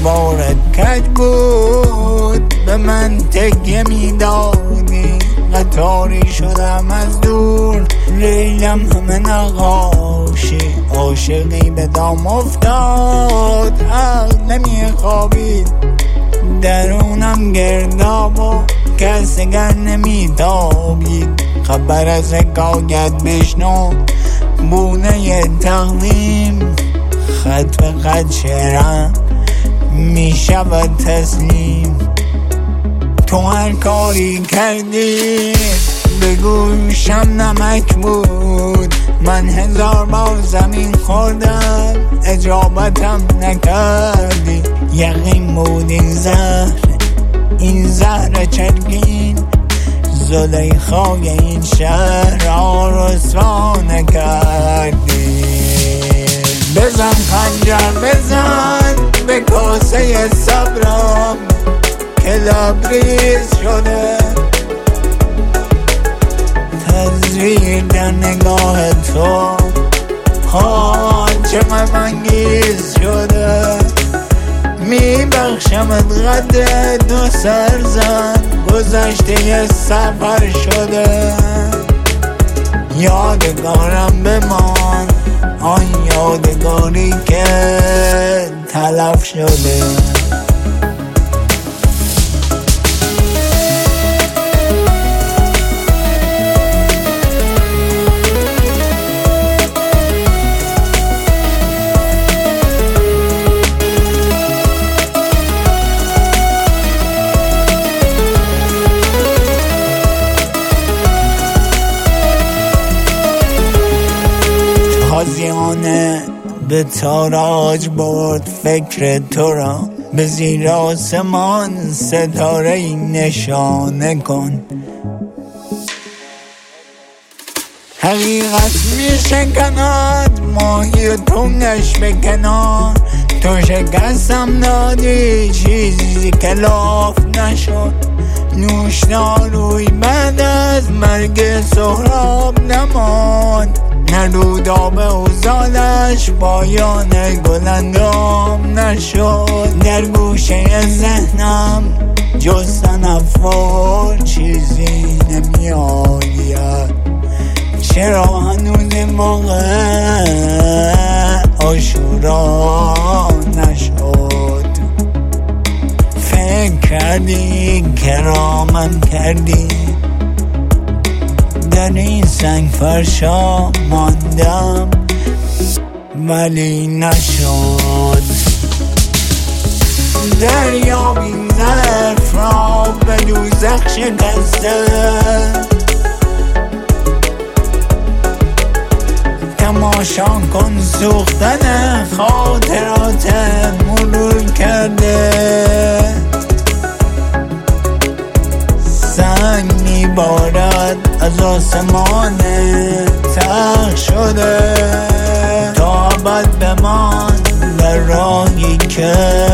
دیوارت کج بود، به من تکیه میدادی. قطاری شدم از دور، لیلم همه نقاشی. عاشقی به دام افتاد، عقل نمیخوابید. درونم گرداب و کس گر نمیتابید. خبر از حکایت بشنو، بونه تقویم. خط به خط شعرم میشود تسلیم. تو هر کاری کردی به گوشم نمک بود. من 1000 بار زمین خوردم، اجابتم نکردی. یقین بود این زهر چرگین، زلیخای این شهر را رسوا نکردی. بزن خنجر بزن به کاسه صبرم که لبریز شده. تصویر در نگاه تو چه غم‌انگیز شده. میبخشمت قد 2 سرزن، گذشته سفر شده. یادگارم بمان، آن یادگاری که تلف شده. تازیانه به تاراج برد فکر تو را. به زیر آسمان ستاره نشانه کن. حقیقت میشکند ماهی تنگش به کنار. تو شکستم دادی چیزی که لاف نشد. نوشداروی بعد از مرگ سهراب نماند. نه رودابه و زالش پایان گلندام نشد. در گوشه ذهنم جز تنفر چیزی نمی آید. چرا هنوز این موقع عاشورا نشد؟ فکر کردی کرامم کردی، در این سنگ فرشا ماندم ولی نشد. دریا بی ظرف را به دوزخ شکسته. تماشا کن سوختن خاطرات مرور کرده. سنگ میبارد از آسمان تخت شده. تا ابد بمان در راهی که